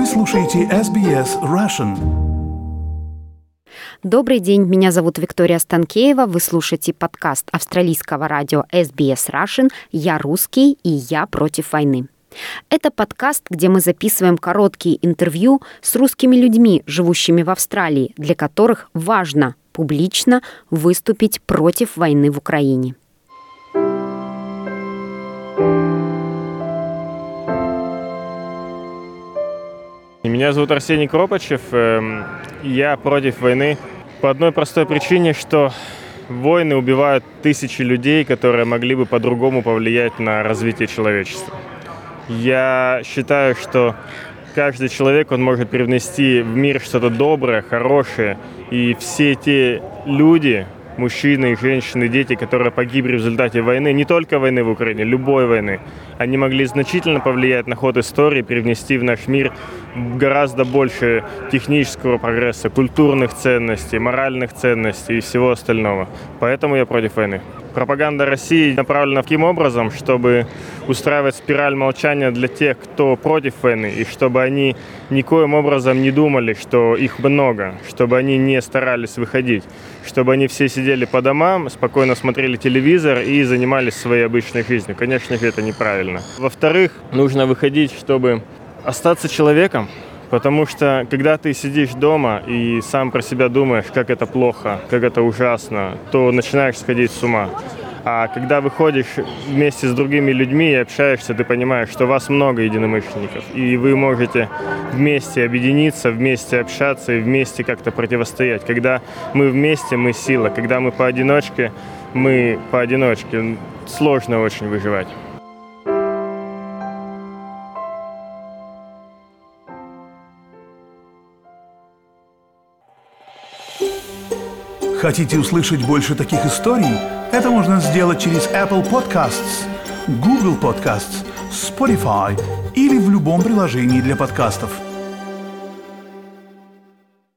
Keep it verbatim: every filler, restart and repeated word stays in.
Вы слушаете эс би эс Russian. Добрый день, меня зовут Виктория Станкеева. Вы слушаете подкаст австралийского радио эс би эс Russian «Я русский» и «Я против войны». Это подкаст, где мы записываем короткие интервью с русскими людьми, живущими в Австралии, для которых важно публично выступить против войны в Украине. Меня зовут Арсений Кропачев. Я против войны по одной простой причине, что войны убивают тысячи людей, которые могли бы по-другому повлиять на развитие человечества. Я считаю, что каждый человек, он может привнести в мир что-то доброе, хорошее. И все те люди, мужчины, женщины, дети, которые погибли в результате войны, не только войны в Украине, любой войны, они могли значительно повлиять на ход истории, привнести в наш мир гораздо больше технического прогресса, культурных ценностей, моральных ценностей и всего остального. Поэтому я против войны. Пропаганда России направлена таким образом, чтобы устраивать спираль молчания для тех, кто против войны, и чтобы они никоим образом не думали, что их много, чтобы они не старались выходить, чтобы они все сидели по домам, спокойно смотрели телевизор и занимались своей обычной жизнью. Конечно же, это неправильно. Во-вторых, нужно выходить, чтобы остаться человеком, потому что когда ты сидишь дома и сам про себя думаешь, как это плохо, как это ужасно, то начинаешь сходить с ума. А когда выходишь вместе с другими людьми и общаешься, ты понимаешь, что вас много единомышленников, и вы можете вместе объединиться, вместе общаться и вместе как-то противостоять. Когда мы вместе, мы сила. Когда мы поодиночке, мы поодиночке. Сложно очень выживать. Хотите услышать больше таких историй? Это можно сделать через Apple Podcasts, Google Podcasts, Spotify или в любом приложении для подкастов.